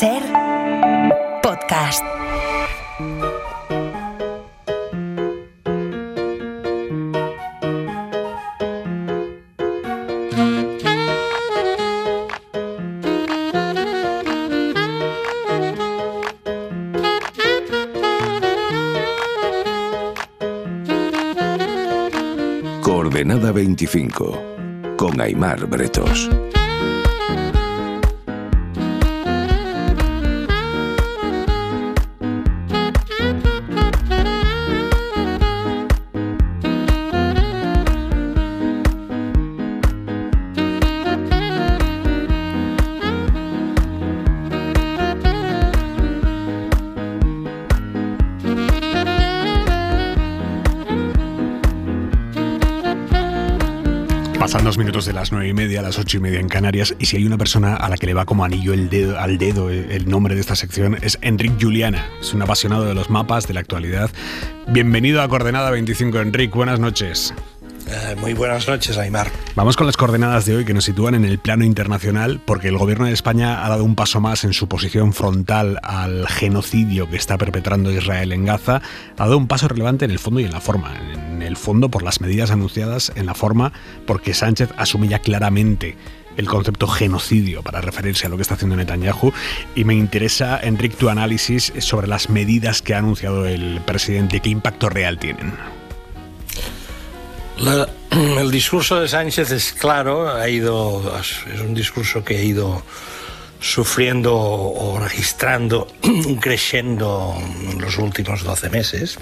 SER Podcast. Coordenada 25, con Aimar Bretos. Pasan 2 minutos de las 9:30 a las 8:30 en Canarias, y si hay una persona a la que le va como anillo al dedo el nombre de esta sección, es Enric Juliana. Es un apasionado de los mapas, de la actualidad. Bienvenido a Coordenada 25, Enric, buenas noches. Muy buenas noches, Aimar. Vamos con las coordenadas de hoy, que nos sitúan en el plano internacional, porque el gobierno de España ha dado un paso más en su posición frontal al genocidio que está perpetrando Israel en Gaza. Ha dado un paso relevante en el fondo y en la forma. En el fondo por las medidas anunciadas, en la forma porque Sánchez asume ya claramente el concepto genocidio para referirse a lo que está haciendo Netanyahu. Y me interesa, Enric, tu análisis sobre las medidas que ha anunciado el presidente. ¿Qué impacto real tienen? El discurso de Sánchez es claro, es un discurso que ha ido sufriendo o registrando un crescendo en los últimos 12 meses.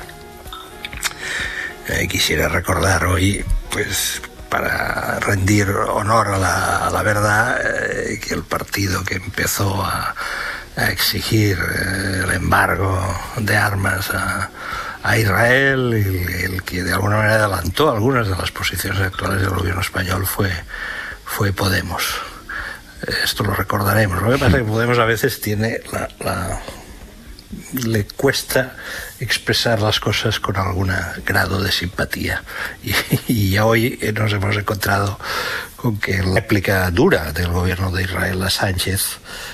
Quisiera recordar hoy, pues, para rendir honor a la verdad, que el partido que empezó a exigir el embargo de armas a Israel, el que de alguna manera adelantó algunas de las posiciones actuales del gobierno español fue Podemos. Esto lo recordaremos. Lo que pasa es que Podemos a veces le cuesta expresar las cosas con algún grado de simpatía, y hoy nos hemos encontrado con que la réplica dura del gobierno de Israel a Sánchez,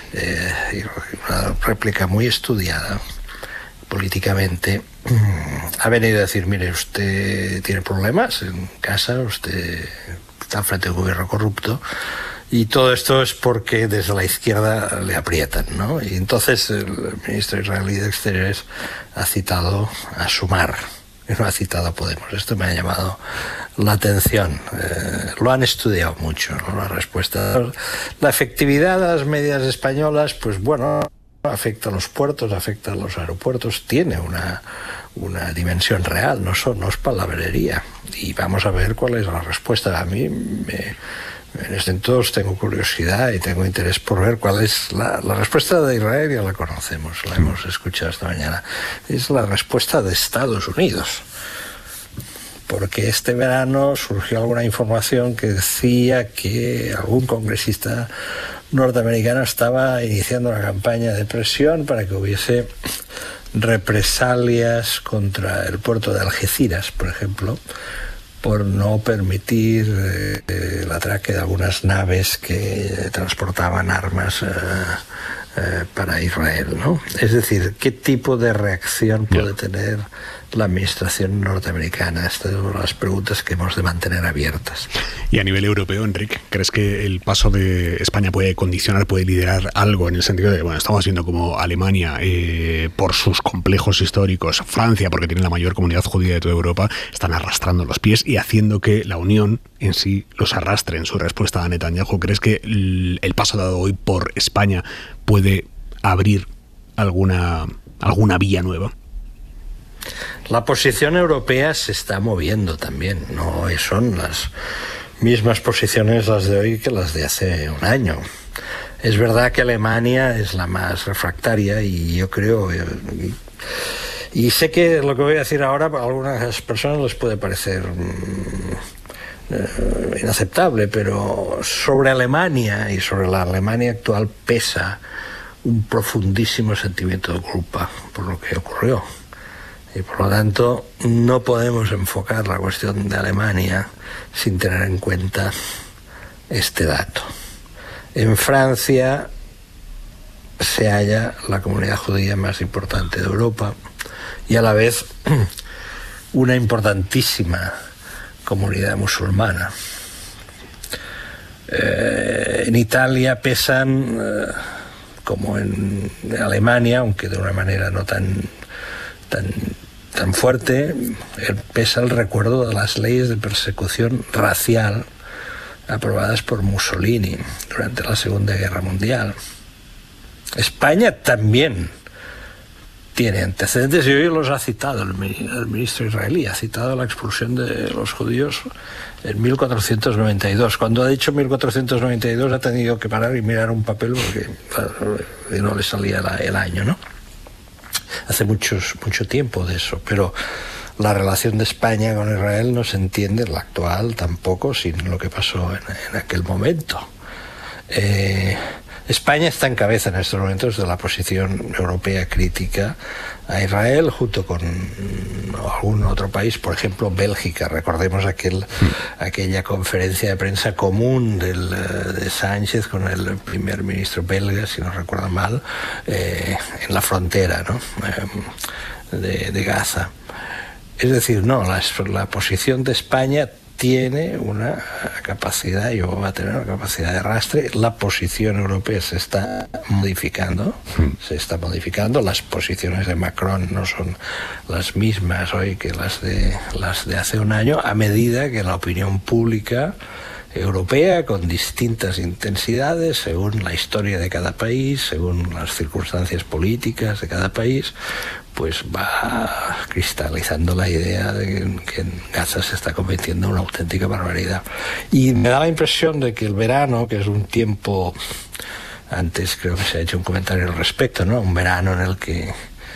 una réplica muy estudiada políticamente, ha venido a decir: mire, usted tiene problemas en casa, usted está frente a un gobierno corrupto, y todo esto es porque desde la izquierda le aprietan, ¿no? Y entonces el ministro israelí de Exteriores ha citado a Sumar, no ha citado a Podemos. Esto me ha llamado la atención. Lo han estudiado mucho, ¿no? La respuesta. La efectividad de las medidas españolas, pues bueno, afecta a los puertos, afecta a los aeropuertos, tiene una dimensión real, no es palabrería. Y vamos a ver cuál es la respuesta. A mí en este entonces tengo curiosidad y tengo interés por ver cuál es la respuesta de Israel. Ya la conocemos, la hemos escuchado esta mañana. Es la respuesta de Estados Unidos, porque este verano surgió alguna información que decía que algún congresista norteamericano estaba iniciando una campaña de presión para que hubiese represalias contra el puerto de Algeciras, por ejemplo, por no permitir el atraque de algunas naves que transportaban armas para Israel, ¿no? Es decir, ¿qué tipo de reacción puede tener la administración norteamericana? Estas son las preguntas que hemos de mantener abiertas. Y a nivel europeo, Enric, ¿crees que el paso de España puede condicionar, puede liderar algo, en el sentido de, bueno, estamos viendo como Alemania, por sus complejos históricos, Francia, porque tiene la mayor comunidad judía de toda Europa, están arrastrando los pies y haciendo que la Unión en sí los arrastre en su respuesta a Netanyahu? ¿Crees que el paso dado hoy por España puede abrir alguna vía nueva? La posición europea se está moviendo también, no son las mismas posiciones las de hoy que las de hace un año. Es verdad que Alemania es la más refractaria, y yo creo, y sé que lo que voy a decir ahora a algunas personas les puede parecer inaceptable, pero sobre Alemania y sobre la Alemania actual pesa un profundísimo sentimiento de culpa por lo que ocurrió. Y por lo tanto no podemos enfocar la cuestión de Alemania sin tener en cuenta este dato. En Francia se halla la comunidad judía más importante de Europa y a la vez una importantísima comunidad musulmana. En Italia pesan, como en Alemania, aunque de una manera no tan fuerte, pesa el recuerdo de las leyes de persecución racial aprobadas por Mussolini durante la Segunda Guerra Mundial. España también tiene antecedentes y hoy los ha citado el ministro israelí, ha citado la expulsión de los judíos en 1492. Cuando ha dicho 1492 ha tenido que parar y mirar un papel porque no le salía el año, ¿no? Hace mucho tiempo de eso, pero la relación de España con Israel no se entiende, la actual tampoco, sin lo que pasó en aquel momento. España está en cabeza en estos momentos de la posición europea crítica a Israel, junto con algún otro país, por ejemplo Bélgica. Recordemos aquella conferencia de prensa común de Sánchez con el primer ministro belga, si no recuerdo mal, en la frontera, ¿no? de Gaza. Es decir, no, la posición de España tiene una capacidad, y va a tener una capacidad de arrastre. La posición europea se está modificando, las posiciones de Macron no son las mismas hoy que las de hace un año, a medida que la opinión pública europea, con distintas intensidades, según la historia de cada país, según las circunstancias políticas de cada país, pues va cristalizando la idea de que en Gaza se está cometiendo una auténtica barbaridad. Y me da la impresión de que el verano, que es un tiempo, antes creo que se ha hecho un comentario al respecto, ¿no? Un verano en el que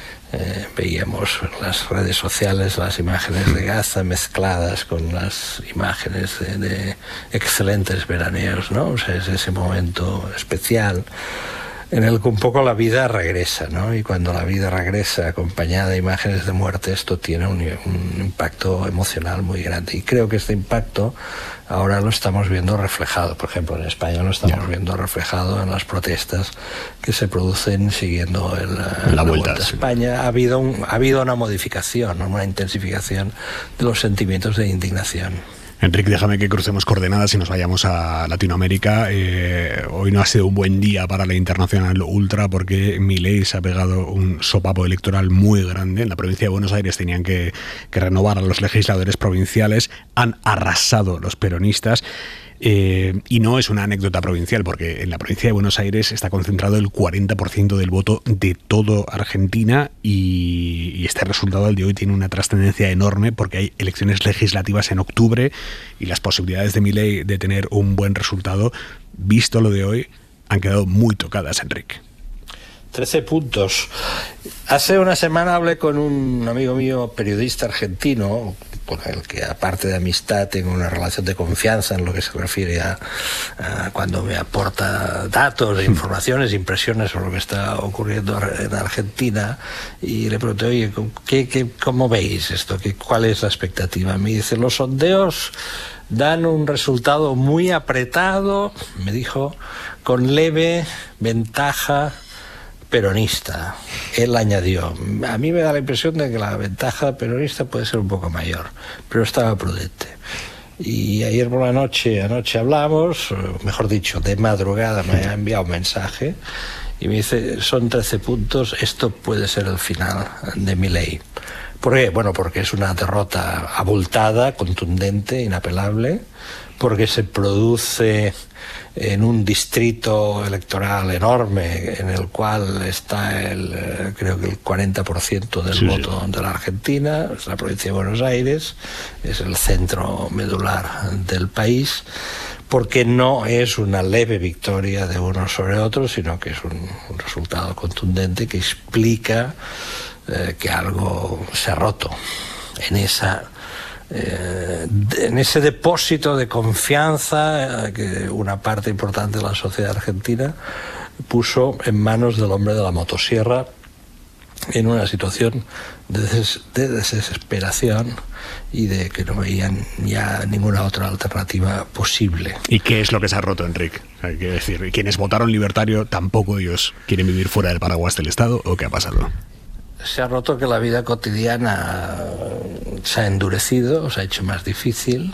veíamos en las redes sociales las imágenes de Gaza mezcladas con las imágenes de excelentes veraneos, ¿no? O sea, es ese momento especial en el que un poco la vida regresa, ¿no? Y cuando la vida regresa acompañada de imágenes de muerte, esto tiene un impacto emocional muy grande. Y creo que este impacto ahora lo estamos viendo reflejado, por ejemplo, en España lo estamos viendo reflejado en las protestas que se producen siguiendo la vuelta a España. Ha habido una modificación, una intensificación de los sentimientos de indignación. Enrique, déjame que crucemos coordenadas y nos vayamos a Latinoamérica. Hoy no ha sido un buen día para la Internacional Ultra porque Milei se ha pegado un sopapo electoral muy grande. En la provincia de Buenos Aires tenían que renovar a los legisladores provinciales. Han arrasado los peronistas. Y no es una anécdota provincial, porque en la provincia de Buenos Aires está concentrado el 40% del voto de todo Argentina y este resultado del de hoy tiene una trascendencia enorme porque hay elecciones legislativas en octubre y las posibilidades de Milei de tener un buen resultado, visto lo de hoy, han quedado muy tocadas, Enrique. 13 puntos. Hace una semana hablé con un amigo mío, periodista argentino, con el que aparte de amistad tengo una relación de confianza en lo que se refiere a cuando me aporta datos, informaciones, impresiones sobre lo que está ocurriendo en Argentina, y le pregunté, oye, ¿cómo veis esto? ¿Cuál es la expectativa? Me dice, los sondeos dan un resultado muy apretado, me dijo, con leve ventaja peronista. Él añadió, a mí me da la impresión de que la ventaja peronista puede ser un poco mayor, pero estaba prudente. Y ayer por la anoche hablamos, mejor dicho, de madrugada me ha enviado un mensaje y me dice, son 13 puntos, esto puede ser el final de Milei. ¿Por qué? Bueno, porque es una derrota abultada, contundente, inapelable, porque se produce en un distrito electoral enorme en el cual está creo que el 40% del voto de la Argentina, es la provincia de Buenos Aires, es el centro medular del país, porque no es una leve victoria de unos sobre otros, sino que es un resultado contundente que explica que algo se ha roto en ese depósito de confianza que una parte importante de la sociedad argentina puso en manos del hombre de la motosierra en una situación de desesperación y de que no veían ya ninguna otra alternativa posible. ¿Y qué es lo que se ha roto, Enric? Hay que decir, quienes votaron libertario, tampoco ellos quieren vivir fuera del paraguas del Estado, ¿o qué ha pasado? Se ha roto que la vida cotidiana se ha endurecido, se ha hecho más difícil.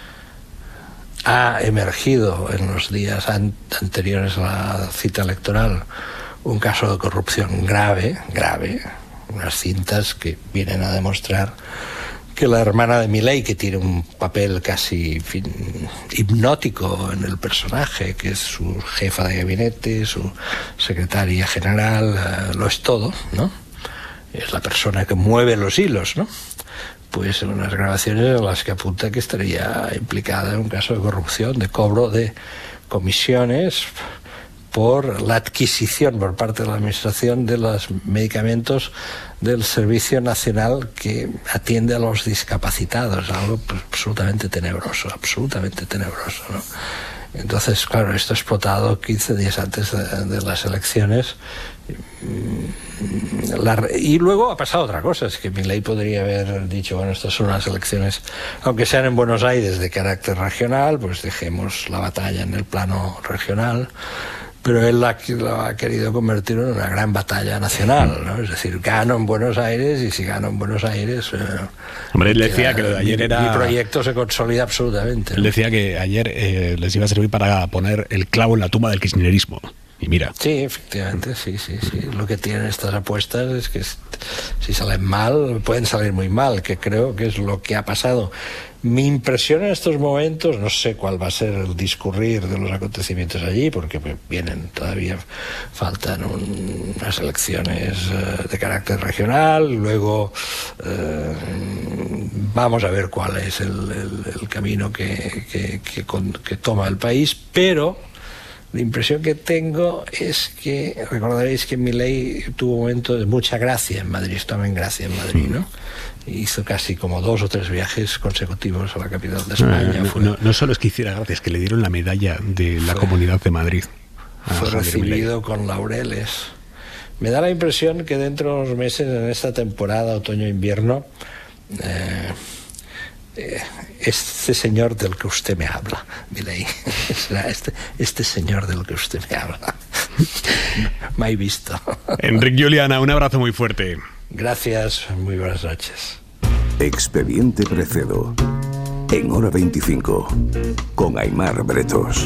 Ha emergido en los días anteriores a la cita electoral un caso de corrupción grave, unas cintas que vienen a demostrar que la hermana de Milei, que tiene un papel casi hipnótico en el personaje, que es su jefa de gabinete, su secretaria general, lo es todo, ¿no? Es la persona que mueve los hilos, ¿no? Pues en unas grabaciones en las que apunta que estaría implicada en un caso de corrupción, de cobro de comisiones por la adquisición por parte de la Administración de los medicamentos del Servicio Nacional que atiende a los discapacitados, algo absolutamente tenebroso, ¿no? Entonces, claro, esto ha explotado 15 días antes de las elecciones. Y luego ha pasado otra cosa, es que Milei podría haber dicho, bueno, estas son unas elecciones, aunque sean en Buenos Aires de carácter regional, pues dejemos la batalla en el plano regional, pero él lo ha querido convertir en una gran batalla nacional, ¿no? Es decir, gano en Buenos Aires, y si gano en Buenos Aires... Hombre, él decía que lo de ayer era... Mi proyecto se consolida absolutamente, ¿no? Él decía que ayer les iba a servir para poner el clavo en la tumba del kirchnerismo. Y mira. Sí, efectivamente, sí. Lo que tienen estas apuestas es que si salen mal, pueden salir muy mal, que creo que es lo que ha pasado. Mi impresión en estos momentos, no sé cuál va a ser el discurrir de los acontecimientos allí, porque todavía faltan unas elecciones de carácter regional, luego vamos a ver cuál es el camino que toma el país, pero la impresión que tengo es que, recordaréis que Milei tuvo un momento de mucha gracia en Madrid, estaba en gracia en Madrid, ¿no? Hizo casi como 2 o 3 viajes consecutivos a la capital de España. No solo es que hiciera gracia, es que le dieron la medalla de la Comunidad de Madrid. Fue recibido con laureles. Me da la impresión que dentro de unos meses, en esta temporada otoño-invierno, este señor del que usted me habla, Milei, será este señor del que usted me habla. Me he visto. Enric Juliana, un abrazo muy fuerte. Gracias, muy buenas noches. Expediente Precedo, en Hora 25, con Aimar Bretos.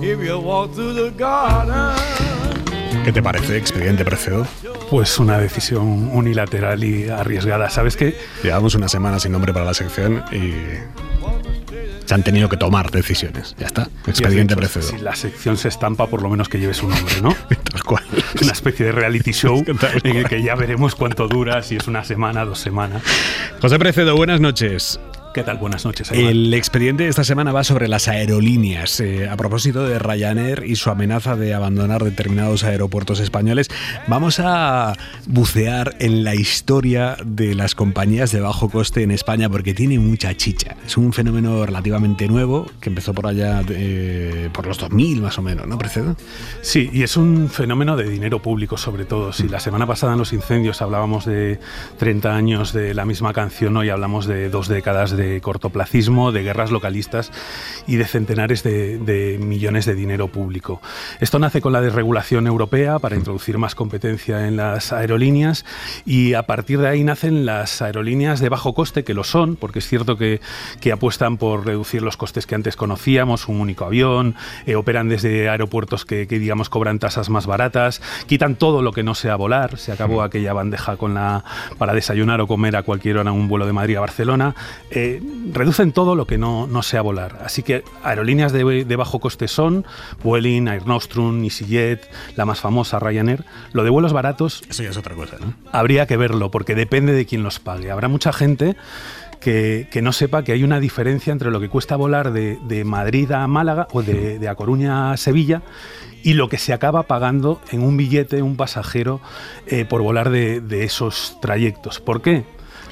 ¿Qué te parece, Expediente Precedo? Pues una decisión unilateral y arriesgada. ¿Sabes qué? Llevamos una semana sin nombre para la sección y se han tenido que tomar decisiones. Ya está. Expediente Precedo. Si la sección se estampa, por lo menos que lleve su nombre, ¿no? Tal cual. Una especie de reality show en el que ya veremos cuánto dura, si es una semana, 2 semanas. José Precedo, buenas noches. ¿Qué tal? Buenas noches, Aymar. El expediente de esta semana va sobre las aerolíneas. A propósito de Ryanair y su amenaza de abandonar determinados aeropuertos españoles, vamos a bucear en la historia de las compañías de bajo coste en España porque tiene mucha chicha. Es un fenómeno relativamente nuevo que empezó por allá por los 2000 más o menos, ¿no, Precedo? Sí, y es un fenómeno de dinero público sobre todo. Si la semana pasada en los incendios hablábamos de 30 años de la misma canción, hoy hablamos de 2 décadas de cortoplacismo, de guerras localistas y de centenares de millones de dinero público. Esto nace con la desregulación europea para introducir más competencia en las aerolíneas y a partir de ahí nacen las aerolíneas de bajo coste, que lo son, porque es cierto que apuestan por reducir los costes que antes conocíamos, un único avión, operan desde aeropuertos que digamos cobran tasas más baratas, quitan todo lo que no sea volar, se acabó aquella bandeja para desayunar o comer a cualquier hora en un vuelo de Madrid a Barcelona, reducen todo lo que no sea volar. Así que aerolíneas de bajo coste son Vueling, Air Nostrum, EasyJet, la más famosa Ryanair. Lo de vuelos baratos, eso ya es otra cosa, ¿no? Habría que verlo porque depende de quién los pague. Habrá mucha gente que no sepa que hay una diferencia entre lo que cuesta volar de Madrid a Málaga o de A Coruña a Sevilla y lo que se acaba pagando en un billete un pasajero por volar de esos trayectos. ¿Por qué?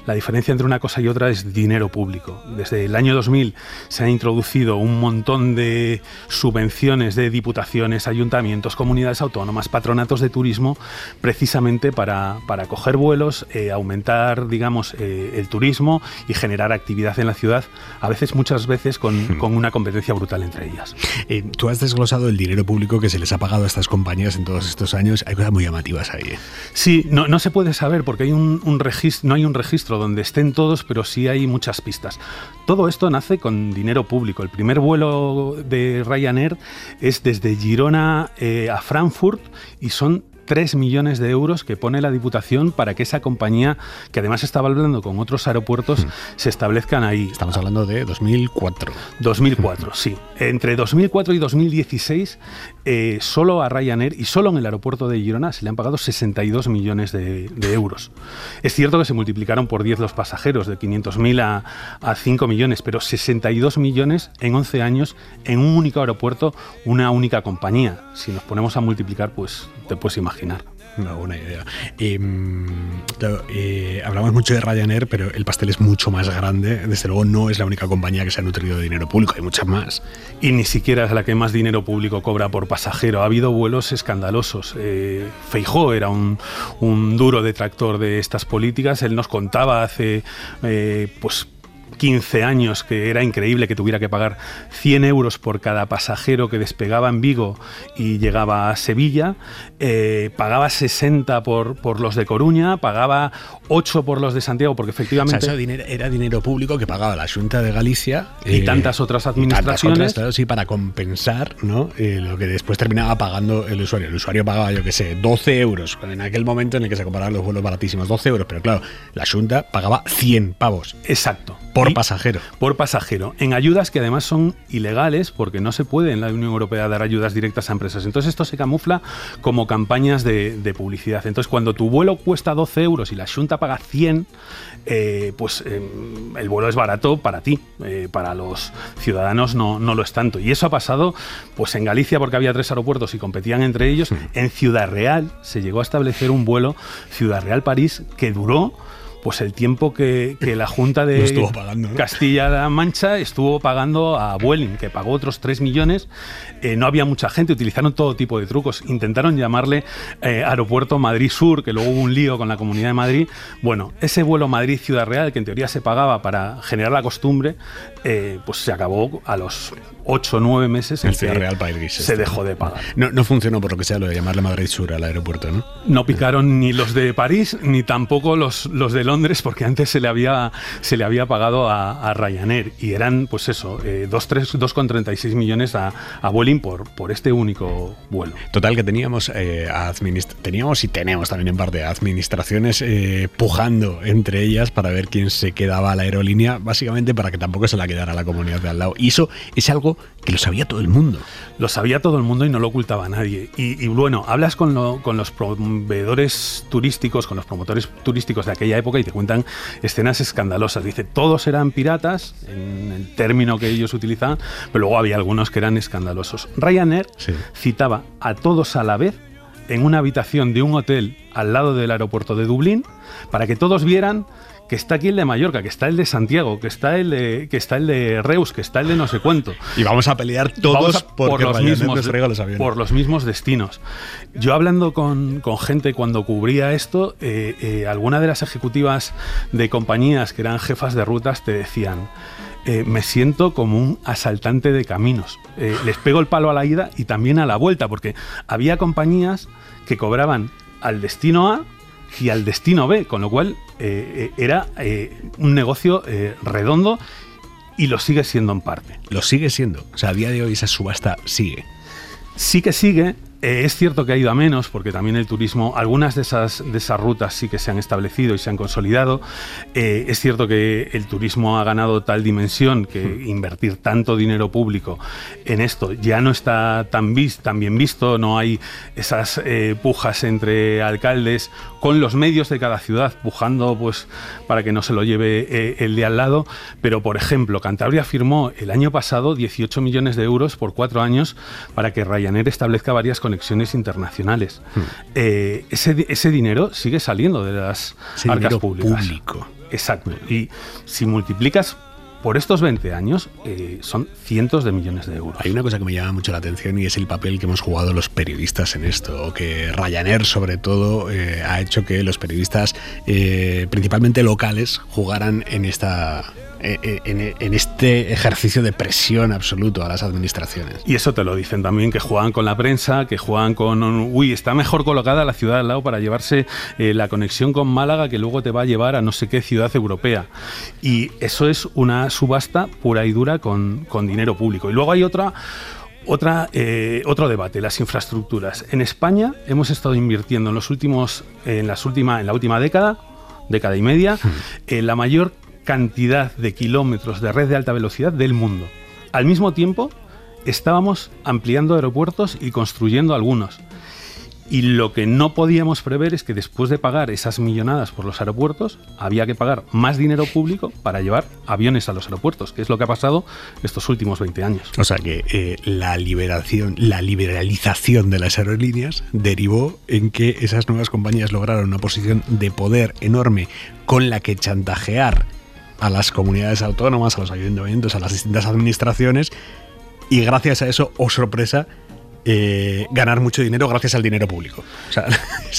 La diferencia entre una cosa y otra es dinero público. Desde el año 2000 se han introducido un montón de subvenciones de diputaciones, ayuntamientos, comunidades autónomas, patronatos de turismo, precisamente para coger vuelos, aumentar, digamos, el turismo y generar actividad en la ciudad, muchas veces con una competencia brutal entre ellas. Tú has desglosado el dinero público que se les ha pagado a estas compañías en todos estos años. Hay cosas muy llamativas ahí. Sí, no se puede saber porque hay un registro, no hay un registro donde estén todos, pero sí hay muchas pistas. Todo esto nace con dinero público. El primer vuelo de Ryanair es desde Girona a Frankfurt y son 3 millones de euros que pone la Diputación para que esa compañía, que además estaba hablando con otros aeropuertos, se establezcan ahí. Estamos hablando de 2004. 2004, sí. Entre 2004 y 2016, solo a Ryanair y solo en el aeropuerto de Girona se le han pagado 62 millones de euros. Es cierto que se multiplicaron por 10 los pasajeros, de 500.000 a 5 millones, pero 62 millones en 11 años en un único aeropuerto, una única compañía. Si nos ponemos a multiplicar, pues te puedes imaginar. Una buena idea. Hablamos mucho de Ryanair, pero el pastel es mucho más grande. Desde luego no es la única compañía que se ha nutrido de dinero público, hay muchas más. Y ni siquiera es la que más dinero público cobra por pasajero. Ha habido vuelos escandalosos. Feijóo era un duro detractor de estas políticas. Él nos contaba hace 15 años que era increíble que tuviera que pagar 100 euros por cada pasajero que despegaba en Vigo y llegaba a Sevilla, pagaba 60 por los de Coruña, pagaba 8 por los de Santiago, porque efectivamente... O sea, eso era dinero público que pagaba la Xunta de Galicia y tantas otras administraciones. Sí, para compensar, ¿no? Lo que después terminaba pagando el usuario. El usuario pagaba, 12 euros, en aquel momento en el que se comparaban los vuelos baratísimos, 12 euros, pero claro, la Xunta pagaba 100 pavos. Exacto. Por pasajero. Por pasajero. En ayudas que además son ilegales porque no se puede en la Unión Europea dar ayudas directas a empresas. Entonces esto se camufla como campañas de publicidad. Entonces cuando tu vuelo cuesta 12 euros y la Xunta paga 100, el vuelo es barato para ti. Para los ciudadanos no lo es tanto. Y eso ha pasado pues en Galicia porque había 3 aeropuertos y competían entre ellos. En Ciudad Real se llegó a establecer un vuelo Ciudad Real-París que duró pues el tiempo que la Junta de Castilla-La Mancha estuvo pagando a Vueling, que pagó otros 3 millones. No había mucha gente, utilizaron todo tipo de trucos. Intentaron llamarle Aeropuerto Madrid Sur, que luego hubo un lío con la Comunidad de Madrid. Bueno, ese vuelo Madrid-Ciudad Real, que en teoría se pagaba para generar la costumbre, pues se acabó a los 8 o 9 meses en Ciudad Real París se dejó de pagar. No funcionó por lo que sea lo de llamarle Madrid Sur al aeropuerto, ¿no? No picaron ni los de París ni tampoco los de Londres, porque antes se le había pagado a Ryanair y eran, pues eso, 2,36 millones a Vueling por este único vuelo. Total, que teníamos y tenemos también en parte administraciones pujando entre ellas para ver quién se quedaba a la aerolínea, básicamente para que tampoco se la quedara la comunidad de al lado. Y eso es algo que lo sabía todo el mundo. Lo sabía todo el mundo y no lo ocultaba nadie. Y bueno, hablas con los proveedores turísticos, con los promotores turísticos de aquella época y te cuentan escenas escandalosas. Dice, todos eran piratas, en el término que ellos utilizaban, pero luego había algunos que eran escandalosos. Ryanair citaba a todos a la vez en una habitación de un hotel al lado del aeropuerto de Dublín para que todos vieran que está aquí el de Mallorca, que está el de Santiago, que está el de Reus, que está el de no sé cuánto. Y vamos a pelear todos por los mismos destinos. Yo hablando con gente cuando cubría esto, alguna de las ejecutivas de compañías que eran jefas de rutas te decían: me siento como un asaltante de caminos. Les pego el palo a la ida y también a la vuelta, porque había compañías que cobraban al destino A y al destino B, con lo cual era un negocio redondo y lo sigue siendo en parte. Lo sigue siendo. O sea, a día de hoy esa subasta sigue. Sí que sigue. Es cierto que ha ido a menos porque también el turismo, algunas de esas rutas sí que se han establecido y se han consolidado. Es cierto que el turismo ha ganado tal dimensión que invertir tanto dinero público en esto ya no está tan bien visto, no hay esas pujas entre alcaldes con los medios de cada ciudad pujando pues para que no se lo lleve el de al lado. Pero, por ejemplo, Cantabria firmó el año pasado 18 millones de euros por 4 años para que Ryanair establezca varias conexiones internacionales. Ese dinero sigue saliendo de las arcas públicas. Público. Exacto. Y si multiplicas por estos 20 años, son cientos de millones de euros. Hay una cosa que me llama mucho la atención y es el papel que hemos jugado los periodistas en esto, o que Ryanair, sobre todo, ha hecho que los periodistas, principalmente locales, jugaran en este ejercicio de presión absoluto a las administraciones. Y eso te lo dicen también, que juegan con la prensa, que juegan con... está mejor colocada la ciudad al lado para llevarse la conexión con Málaga, que luego te va a llevar a no sé qué ciudad europea. Y eso es una subasta pura y dura con dinero público. Y luego hay otro debate, las infraestructuras. En España hemos estado invirtiendo en la última década y media, la mayor cantidad de kilómetros de red de alta velocidad del mundo. Al mismo tiempo, estábamos ampliando aeropuertos y construyendo algunos. Y lo que no podíamos prever es que después de pagar esas millonadas por los aeropuertos, había que pagar más dinero público para llevar aviones a los aeropuertos, que es lo que ha pasado estos últimos 20 años. O sea que la liberalización de las aerolíneas derivó en que esas nuevas compañías lograron una posición de poder enorme con la que chantajear a las comunidades autónomas, a los ayuntamientos, a las distintas administraciones, y gracias a eso, oh sorpresa, ganar mucho dinero gracias al dinero público. O sea, es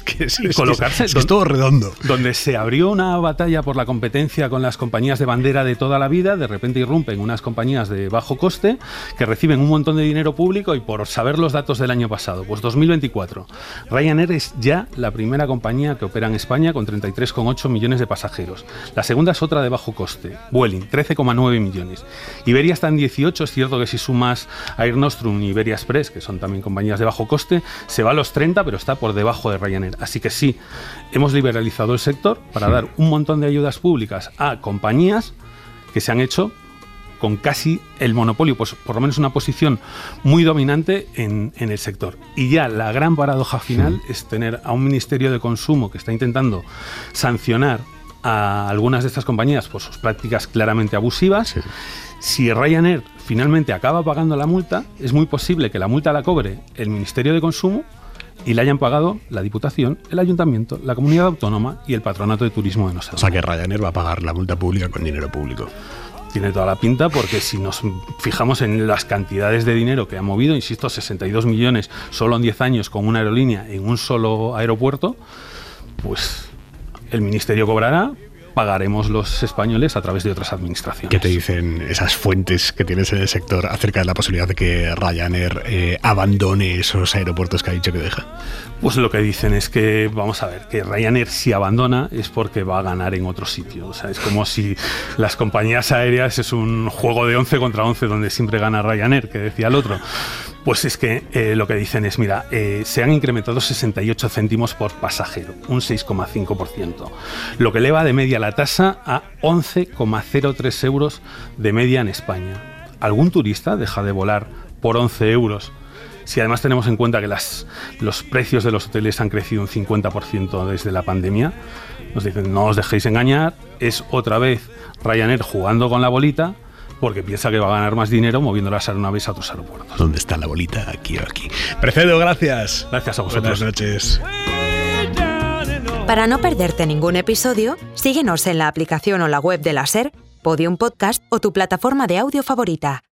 todo redondo. Donde se abrió una batalla por la competencia con las compañías de bandera de toda la vida, de repente irrumpen unas compañías de bajo coste que reciben un montón de dinero público. Y por saber los datos del año pasado, pues 2024, Ryanair es ya la primera compañía que opera en España con 33,8 millones de pasajeros. La segunda es otra de bajo coste, Vueling, 13,9 millones. Iberia está en 18, es cierto que si sumas Air Nostrum y Iberia Express, que son también compañías de bajo coste, se va a los 30, pero está por debajo de Ryanair. Así que sí, hemos liberalizado el sector para dar un montón de ayudas públicas a compañías que se han hecho con casi el monopolio, pues por lo menos una posición muy dominante en el sector. Y ya la gran paradoja final es tener a un Ministerio de Consumo que está intentando sancionar a algunas de estas compañías por sus prácticas claramente abusivas. Sí. Si Ryanair finalmente acaba pagando la multa, es muy posible que la multa la cobre el Ministerio de Consumo y la hayan pagado la Diputación, el Ayuntamiento, la Comunidad Autónoma y el Patronato de Turismo de no sé dónde. O sea que Ryanair va a pagar la multa pública con dinero público. Tiene toda la pinta, porque si nos fijamos en las cantidades de dinero que ha movido, insisto, 62 millones solo en 10 años con una aerolínea en un solo aeropuerto, pues el Ministerio cobrará, pagaremos los españoles a través de otras administraciones. ¿Qué te dicen esas fuentes que tienes en el sector acerca de la posibilidad de que Ryanair abandone esos aeropuertos que ha dicho que deja? Pues lo que dicen es que, vamos a ver, que Ryanair si abandona es porque va a ganar en otro sitio. O sea, es como si las compañías aéreas es un juego de 11 contra 11 donde siempre gana Ryanair, que decía el otro. Pues es que lo que dicen es, mira, se han incrementado 68 céntimos por pasajero, un 6,5%, lo que eleva de media la tasa a 11,03 euros de media en España. ¿Algún turista deja de volar por 11 euros? Si además tenemos en cuenta que los precios de los hoteles han crecido un 50% desde la pandemia, nos dicen, no os dejéis engañar, es otra vez Ryanair jugando con la bolita, porque piensa que va a ganar más dinero moviendo las aeronaves a otros aeropuertos. ¿Dónde está la bolita? Aquí o aquí. Precedo, gracias. Gracias a vosotros. Buenas noches. Para no perderte ningún episodio, síguenos en la aplicación o la web de la SER, Podium Podcast o tu plataforma de audio favorita.